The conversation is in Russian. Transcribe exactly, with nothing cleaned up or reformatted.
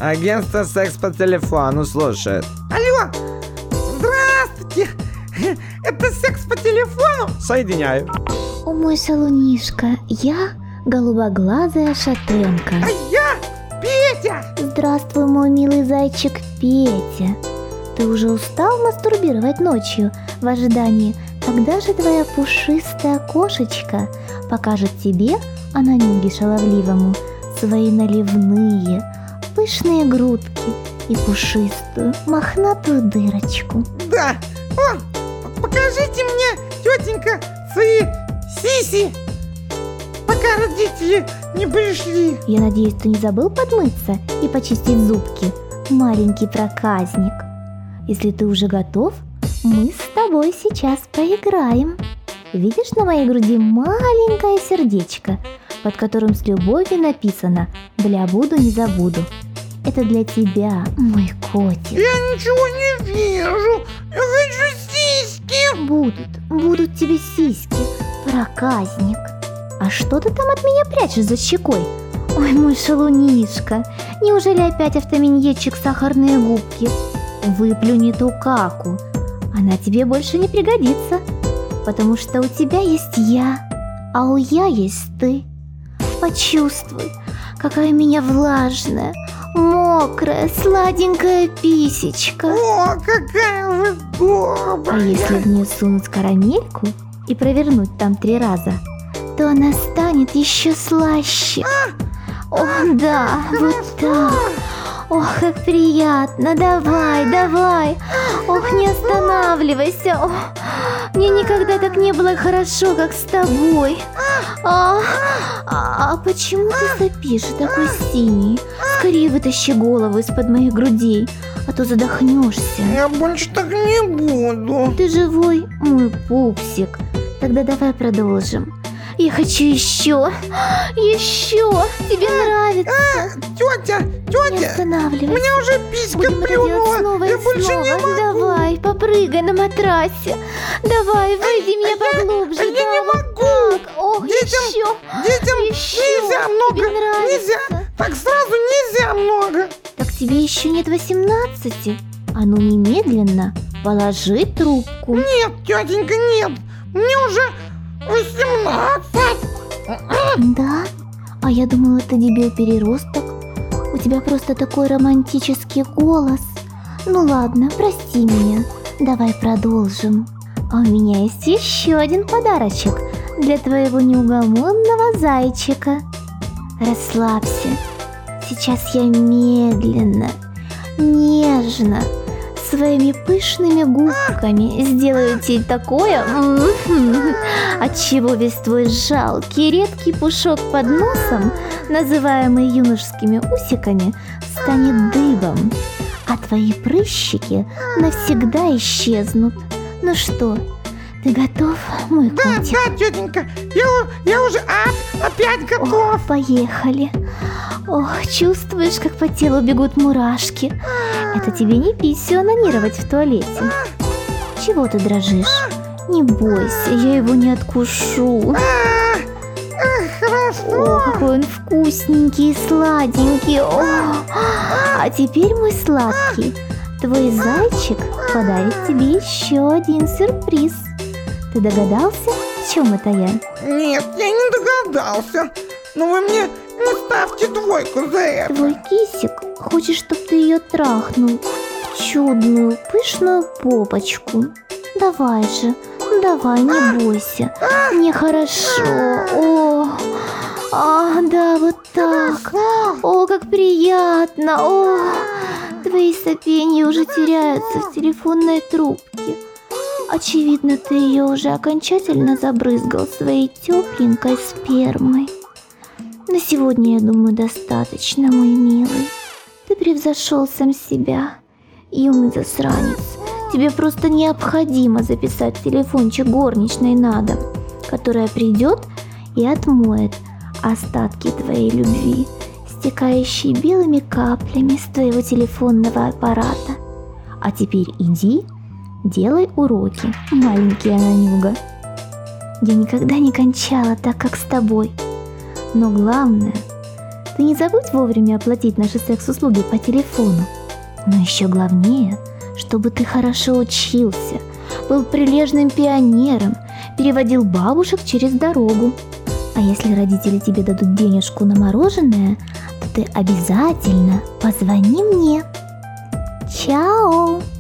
Агентство секс по телефону слушает. Алло, здравствуйте. Это секс по телефону? Соединяю. О, мой шалунишка, я голубоглазая шатенка. А я Петя. Здравствуй, мой милый зайчик Петя. Ты уже устал мастурбировать ночью в ожидании, когда же твоя пушистая кошечка покажет тебе, анонюге шаловливому, свои наливные, пышные грудки и пушистую, мохнатую дырочку? Да. О, покажите мне, тетенька, свои сиси, пока родители не пришли. Я надеюсь, ты не забыл подмыться и почистить зубки, маленький проказник. Если ты уже готов, мы с тобой сейчас поиграем. Видишь на моей груди маленькое сердечко, под которым с любовью написано «Бля, буду, не забуду». Это для тебя, мой котик. Я ничего не вижу. Я хочу сиськи. Будут, будут тебе сиськи, проказник. А что ты там от меня прячешь за щекой? Ой, мой шалунишка, неужели опять автоминьетчик сахарные губки? Выплюнь эту каку, она тебе больше не пригодится, потому что у тебя есть я, а у я есть ты. Почувствуй, какая у меня влажная, мокрая, сладенькая писечка. О, какая вы добрая. А если в нее сунуть карамельку и провернуть там три раза, то она станет еще слаще. О, да, вот так. Ох, как приятно, давай, давай. Ох, не останавливайся. Ох, мне никогда так не было хорошо, как с тобой. А, а, а почему ты сопишь такой синий? Скорее вытащи голову из-под моих грудей, а то задохнешься. Я больше так не буду. Ты живой, мой пупсик. Тогда давай продолжим. Я хочу еще, еще. Тебе нравится? А, тетя, Не тетя, останавливайся. у меня уже писька Будем это делать плюнула. снова Я и больше снова. не могу. Давай, попрыгай на матрасе. Давай, выйди меня поглубже. а я да, не вот могу. так. Ох, Детям- еще. Детям Еще. нельзя много. Тебе нравится? Нельзя. Так сразу нельзя много. Так тебе еще нет восемнадцати. А ну немедленно положи трубку. Нет, тетенька, нет. Мне уже восемнадцать. Да? А я думала, ты дебил-переросток. У тебя просто такой романтический голос. Ну ладно, прости меня. Давай продолжим. А у меня есть еще один подарочек для твоего неугомонного зайчика. Расслабься. Сейчас я медленно, нежно, своими пышными губками сделаю тебе такое, отчего весь твой жалкий редкий пушок под носом, называемый юношескими усиками, станет дыбом, а твои прыщики навсегда исчезнут. Ну что, ты готов, мой Да, котик? да, тетенька, я, у- я уже а, опять готов. Ох, поехали. Ох, чувствуешь, как по телу бегут мурашки? Это тебе не писю анонировать в туалете. Чего ты дрожишь? Не бойся, я его не откушу. А, эх, хорошо. О, какой он вкусненький и сладенький. О, а теперь, мой сладкий, твой зайчик подарит тебе еще один сюрприз. Ты догадался, в чем это я? Нет, я не догадался. Но вы мне не ставьте двойку за это. Твой кисик хочет, чтоб ты ее трахнул в чудную, пышную попочку. Давай же, давай, не бойся. Мне хорошо. О, а, да, вот так. О, как приятно. О, твои сопенья уже теряются в телефонной трубке. Очевидно, ты ее уже окончательно забрызгал своей тепленькой спермой. На сегодня, я думаю, достаточно, мой милый. Ты превзошел сам себя, юный засранец. Тебе просто необходимо записать телефончик горничной на дом, которая придет и отмоет остатки твоей любви, стекающие белыми каплями с твоего телефонного аппарата. А теперь иди, делай уроки, маленький анонюга. Я никогда не кончала так, как с тобой. Но главное, Ты не забудь вовремя оплатить наши секс-услуги по телефону. Но еще главнее, чтобы ты хорошо учился, был прилежным пионером, переводил бабушек через дорогу. А если родители тебе дадут денежку на мороженое, то ты обязательно позвони мне. Чао!